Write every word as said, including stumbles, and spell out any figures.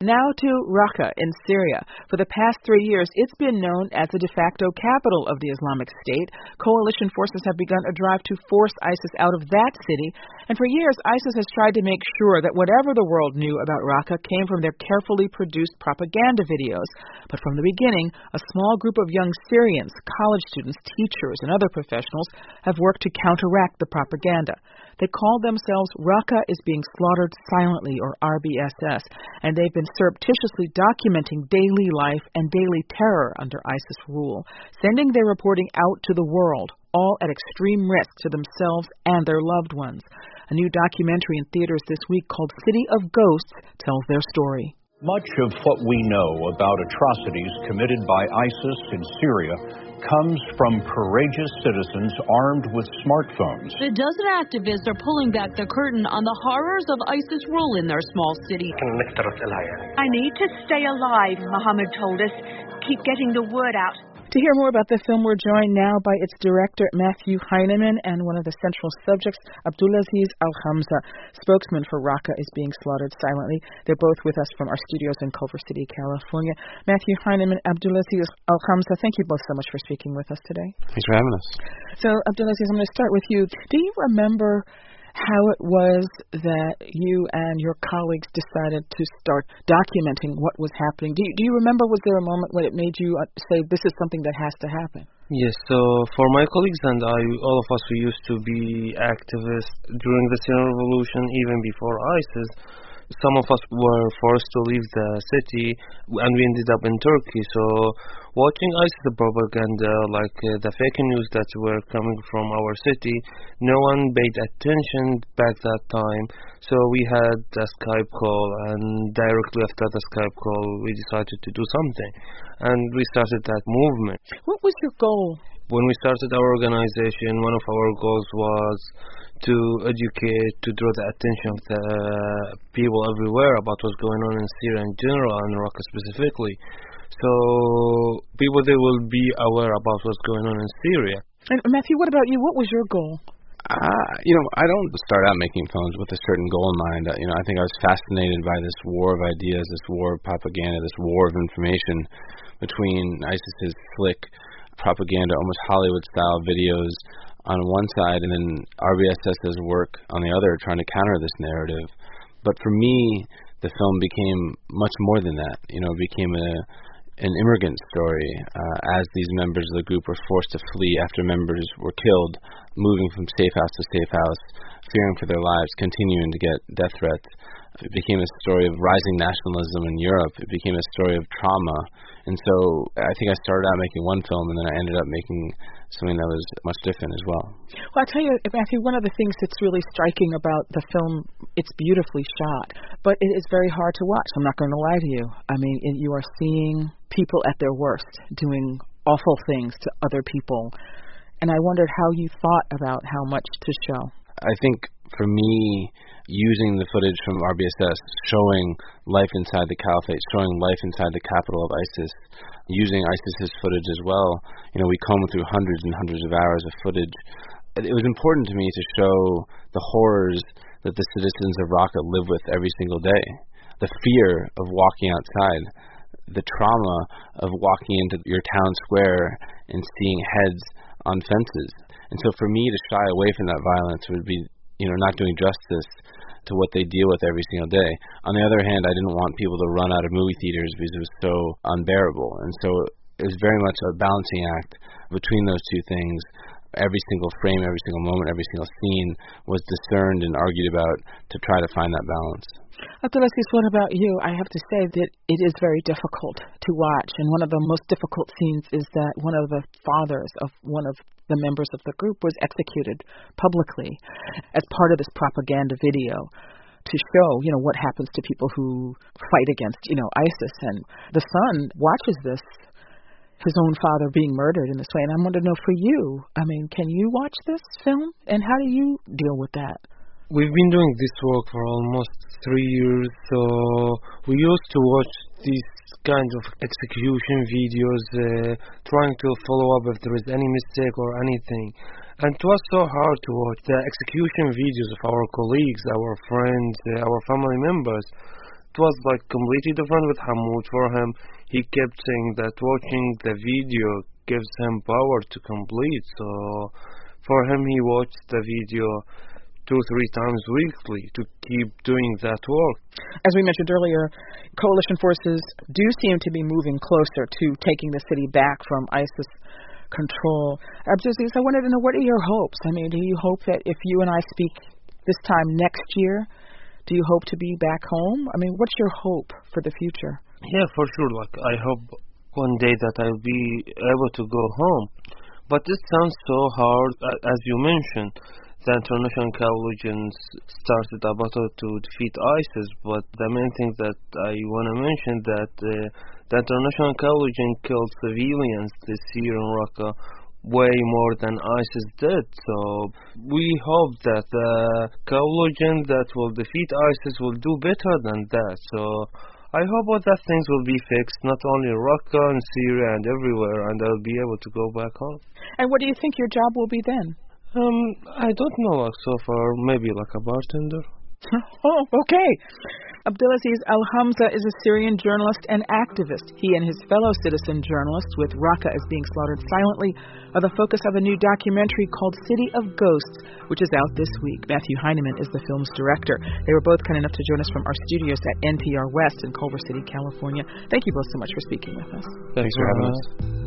Now to Raqqa in Syria. For the past three years, it's been known as the de facto capital of the Islamic State. Coalition forces have begun a drive to force ISIS out of that city. And for years, ISIS has tried to make sure that whatever the world knew about Raqqa came from their carefully produced propaganda videos. But from the beginning, a small group of young Syrians, college students, teachers, and other professionals have worked to counteract the propaganda. They call themselves Raqqa is being slaughtered silently, or R B S S, and they've been surreptitiously documenting daily life and daily terror under ISIS rule, sending their reporting out to the world, all at extreme risk to themselves and their loved ones. A new documentary in theaters this week called City of Ghosts tells their story. Much of what we know about atrocities committed by ISIS in Syria comes from courageous citizens armed with smartphones. A dozen activists are pulling back the curtain on the horrors of ISIS rule in their small city. I need to stay alive, Muhammad told us. Keep getting the word out. To hear more about the film, we're joined now by its director, Matthew Heineman, and one of the central subjects, Abdulaziz Al-Hamza, spokesman for Raqqa is being slaughtered silently. They're both with us from our studios in Culver City, California. Matthew Heineman, Abdulaziz Al-Hamza, thank you both so much for speaking with us today. Thanks for having us. So, Abdulaziz, I'm going to start with you. Do you remember how it was that you and your colleagues decided to start documenting what was happening? Do you, do you remember, was there a moment when it made you say, this is something that has to happen? Yes, so for my colleagues and I, all of us who used to be activists during the Syrian Revolution, even before ISIS, some of us were forced to leave the city, and we ended up in Turkey. So watching ISIS propaganda, like uh, the fake news that were coming from our city, no one paid attention back that time. So we had a Skype call, and directly after the Skype call, we decided to do something. And we started that movement. What was your goal? When we started our organization, one of our goals was to educate, to draw the attention of the people everywhere about what's going on in Syria in general and Raqqa specifically. So people, they will be aware about what's going on in Syria. And Matthew, what about you? What was your goal? Uh, you know, I don't start out making films with a certain goal in mind. Uh, you know, I think I was fascinated by this war of ideas, this war of propaganda, this war of information between ISIS's slick propaganda, almost Hollywood-style videos on one side, and then R B S S's work on the other, trying to counter this narrative. But for me, the film became much more than that. You know, it became a an immigrant story uh, as these members of the group were forced to flee after members were killed, moving from safe house to safe house, fearing for their lives, continuing to get death threats. It became a story of rising nationalism in Europe. It became a story of trauma. And so I think I started out making one film, and then I ended up making something that was much different as well. Well, I'll tell you, Matthew, one of the things that's really striking about the film, it's beautifully shot, but it is very hard to watch. I'm not going to lie to you. I mean, you are seeing people at their worst doing awful things to other people. And I wondered how you thought about how much to show. I think for me, using the footage from R B S S, showing life inside the caliphate, showing life inside the capital of ISIS, using ISIS's footage as well. You know, we combed through hundreds and hundreds of hours of footage. It was important to me to show the horrors that the citizens of Raqqa live with every single day. The fear of walking outside, the trauma of walking into your town square and seeing heads on fences. And so for me to shy away from that violence would be, you know, not doing justice to what they deal with every single day. On the other hand, I didn't want people to run out of movie theaters because it was so unbearable. And so it was very much a balancing act between those two things. Every single frame, every single moment, every single scene was discerned and argued about to try to find that balance. Abdulaziz, what about you? I have to say that it is very difficult to watch, and one of the most difficult scenes is that one of the fathers of one of the members of the group was executed publicly as part of this propaganda video to show, you know, what happens to people who fight against, you know, ISIS. And the son watches this, his own father being murdered in this way. And I want to know, for you, I mean, can you watch this film? And how do you deal with that? We've been doing this work for almost three years, so we used to watch these kinds of execution videos, uh, trying to follow up if there is any mistake or anything. And it was so hard to watch the execution videos of our colleagues, our friends, uh, our family members. was like completely different with Hamoud. For him, he kept saying that watching the video gives him power to complete. So for him, he watched the video two, three times weekly to keep doing that work. As we mentioned earlier, coalition forces do seem to be moving closer to taking the city back from ISIS control. Abdulaziz, I wanted to know, what are your hopes? I mean, do you hope that if you and I speak this time next year, do you hope to be back home? I mean, what's your hope for the future? Yeah, for sure. Like, I hope one day that I'll be able to go home. But it sounds so hard, as you mentioned. The international coalitions started a battle to defeat ISIS, but the main thing that I want to mention that uh, the international coalition killed civilians this year in Raqqa way more than ISIS did. So we hope that the coalition that will defeat ISIS will do better than that. So I hope that things will be fixed, not only in Raqqa and Syria and everywhere, and I'll be able to go back home. And what do you think your job will be then? Um, I don't know, like, so far, maybe like a bartender. Oh, okay. Abdulaziz Al-Hamza is a Syrian journalist and activist. He and his fellow citizen journalists, with Raqqa as being slaughtered silently, are the focus of a new documentary called City of Ghosts, which is out this week. Matthew Heineman is the film's director. They were both kind enough to join us from our studios at N P R West in Culver City, California. Thank you both so much for speaking with us. Thanks for having us.